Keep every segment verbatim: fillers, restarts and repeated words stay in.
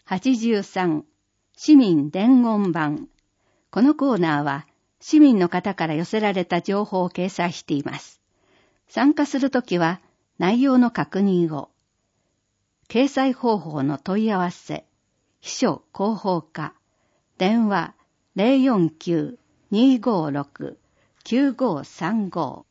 はちじゅうさん市民伝言版。このコーナーは市民の方から寄せられた情報を掲載しています。参加するときは内容の確認を。掲載方法の問い合わせ。秘書広報課。電話 ゼロよんきゅう にーごーろく きゅうごーさんご。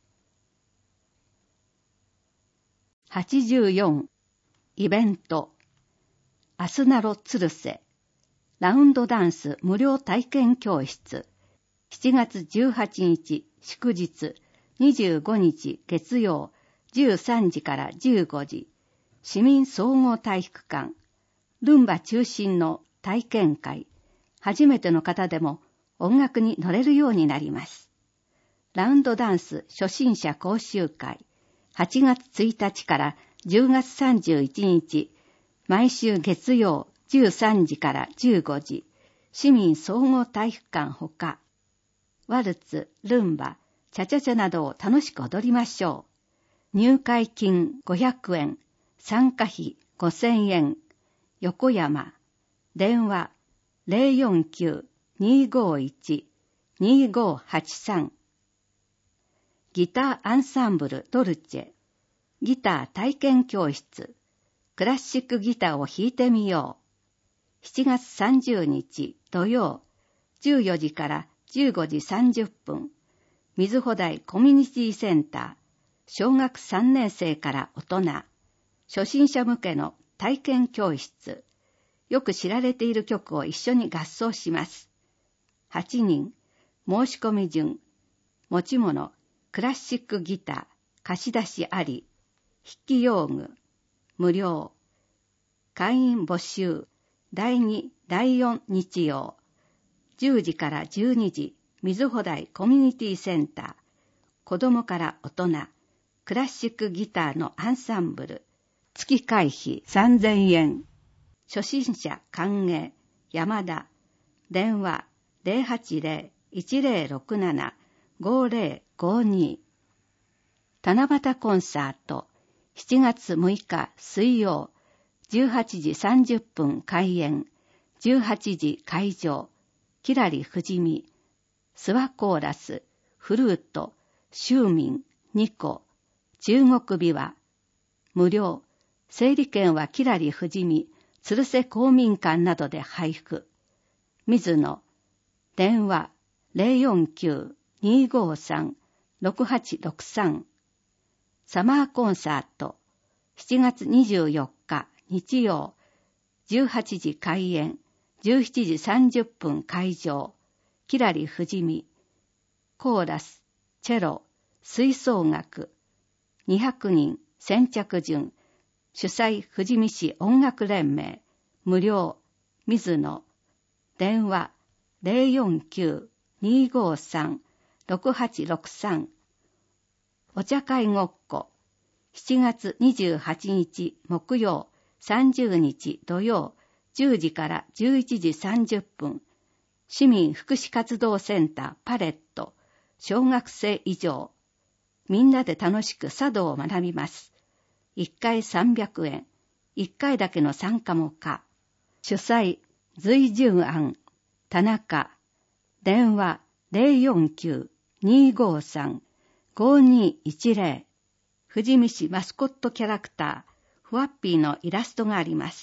はちじゅうよんイベント。アスナロツルセ。ラウンドダンス無料体験教室。しちがつじゅうはちにち祝日、にじゅうごにち月曜、じゅうさんじからじゅうごじ。市民総合体育館。ルンバ中心の体験会。初めての方でも音楽に乗れるようになります。ラウンドダンス初心者講習会。はちがつついたちからじゅうがつさんじゅういちにち、毎週月曜じゅうさんじからじゅうごじ、市民総合体育館ほか、ワルツ、ルンバ、チャチャチャなどを楽しく踊りましょう。入会金ごひゃくえん、参加費ごせんえん、横山、電話 ゼロよんきゅう にーごーいち にーごーはちさん。ギターアンサンブルドルチェ、ギター体験教室、クラシックギターを弾いてみよう。しちがつさんじゅうにち土曜、じゅうよじからじゅうごじさんじゅっぷん、水穂台コミュニティセンター、小学さんねんせいから大人、初心者向けの体験教室、よく知られている曲を一緒に合奏します。はちにん、申し込み順、持ち物、クラシックギター、貸し出しあり、筆記用具、無料、会員募集、だいに、だいよん日曜、じゅうじからじゅうにじ、水穂台コミュニティセンター、子供から大人、クラシックギターのアンサンブル、月会費さんぜんえん、初心者歓迎、山田、電話 ゼロはちゼロ いちゼロろくなな ごゼロごに。七夕コンサート、しちがつむいか水曜、じゅうはちじさんじゅっぷん開演、じゅうはちじ会場、きらりふじみ、諏訪コーラス、フルート、シューミン、ニコ、中国琵琶、無料、整理券はきらりふじみ、鶴瀬公民館などで配布。水野、電話 ゼロよんきゅう にーごーさん ろくはちろくさん。サマーコンサート、しちがつにじゅうよっか日曜、じゅうはちじ開演、じゅうしちじさんじゅっぷん会場、きらりふじみ、コーラス、チェロ、吹奏楽、にひゃくにん先着順、主催富士見市音楽連盟、無料、水野、電話 ゼロよんきゅう にーごーさん ろくはちろくさん。お茶会ごっこ、しちがつにじゅうはちにち木曜、さんじゅうにち土曜、じゅうじからじゅういちじさんじゅっぷん、市民福祉活動センターパレット、小学生以上、みんなで楽しく茶道を学びます。いっかいさんびゃくえん、いっかいだけの参加も可。主催、随順庵、田中、電話 ゼロよんきゅう にーごーさん ごにーいちゼロ。富士見市マスコットキャラクター、フワッピーのイラストがあります。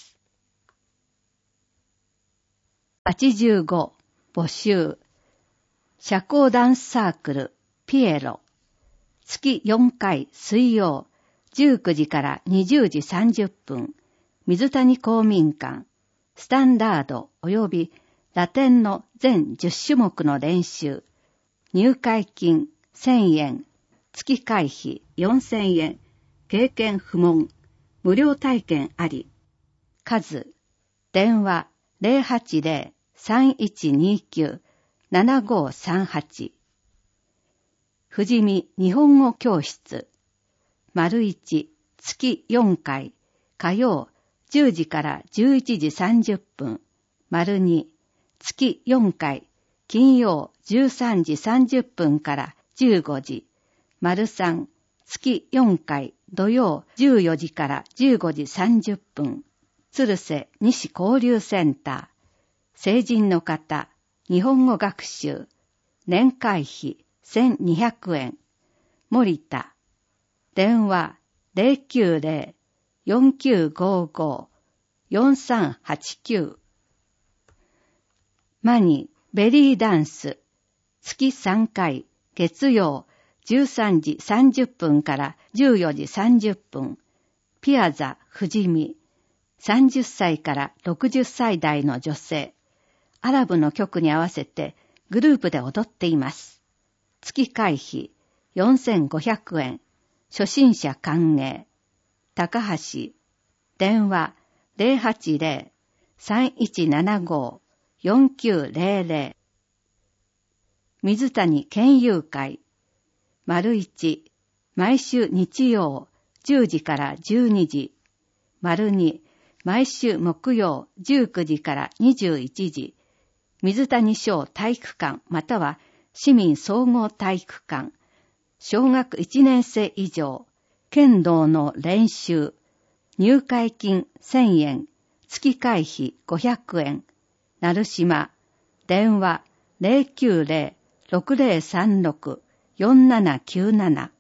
はちじゅうご、募集。社交ダンスサークル、ピエロ。月よんかい水曜、じゅうくじからにじゅうじさんじゅっぷん、水谷公民館、スタンダード及びラテンの全じゅっしゅもくの練習、入会金せんえん、月会費よんせんえん、経験不問、無料体験あり、数、電話 ゼロはちゼロ さんいちにきゅう ななごさんはち。富士見日本語教室、丸一、月よんかい、火曜、じゅうじからじゅういちじさんじゅっぷん、丸二、月よんかい、金曜じゅうさんじさんじゅっぷんからじゅうごじ、丸三、月よんかい、土曜じゅうよじからじゅうごじさんじゅっぷん、 鶴瀬西交流センター、成人の方、日本語学習、年会費せんにひゃくえん、森田、電話 ゼロきゅうゼロ よんきゅうごご よんさんはちきゅう。マニベリーダンス、月さんかい、月曜じゅうさんじさんじゅっぷんからじゅうよじさんじゅっぷん、ピアザ富士見、さんじゅっさいからろくじゅっさい代の女性、アラブの曲に合わせてグループで踊っています。月会費よんせんごひゃくえん、初心者歓迎。高橋、電話 ゼロはちゼロ さんいちななご よんきゅうゼロゼロ。水谷県友会、丸一、毎週日曜じゅうじからじゅうにじ、丸二、毎週木曜じゅうくじからにじゅういちじ、水谷小体育館または市民総合体育館、小学いちねん生以上、剣道の練習、入会金せんえん、月会費ごひゃくえん、成島、電話 ゼロきゅうゼロ ろくゼロさんろく よんななきゅうなな。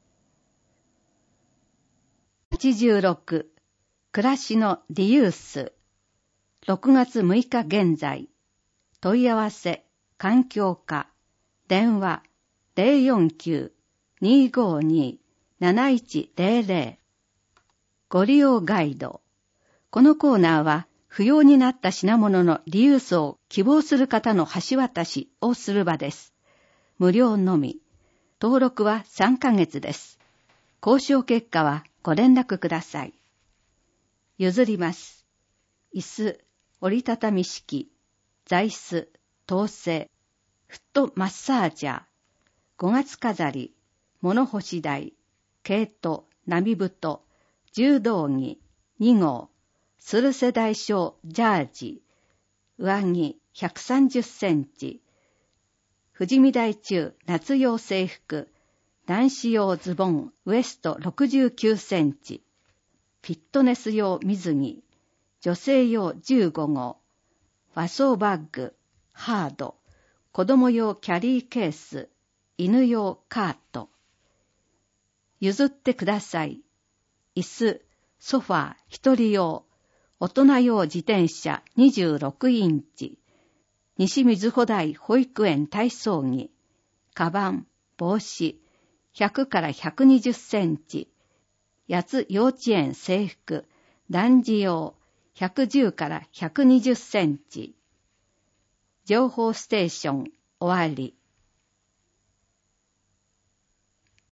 はちじゅうろく、暮らしのリユース、ろくがつむいか現在、問い合わせ、環境課、電話 ゼロよんきゅう にーごーにー なないちゼロゼロ。ご利用ガイド。このコーナーは不要になった品物のリユースを希望する方の橋渡しをする場です。無料のみ。登録はさんかげつです。交渉結果はご連絡ください。譲ります。椅子、折りたたみ式、座椅子、統制、フットマッサージャー、ごがつ飾り、物干し台、毛糸、波太、柔道着、に号、スル世代小ジャージ、上着ひゃくさんじゅっセンチ、富士見台中夏用制服、男子用ズボンウエストろくじゅうきゅうセンチ、フィットネス用水着、女性用じゅうご号、和装バッグ、ハード、子供用キャリーケース、犬用カート。譲ってください。椅子、ソファー一人用、大人用自転車にじゅうろくインチ、西水穂台保育園体操着、カバン、帽子、ひゃくからひゃくにじゅっセンチ、八津幼稚園制服、男児用、ひゃくじゅうからひゃくにじゅっセンチ。情報ステーション終わり。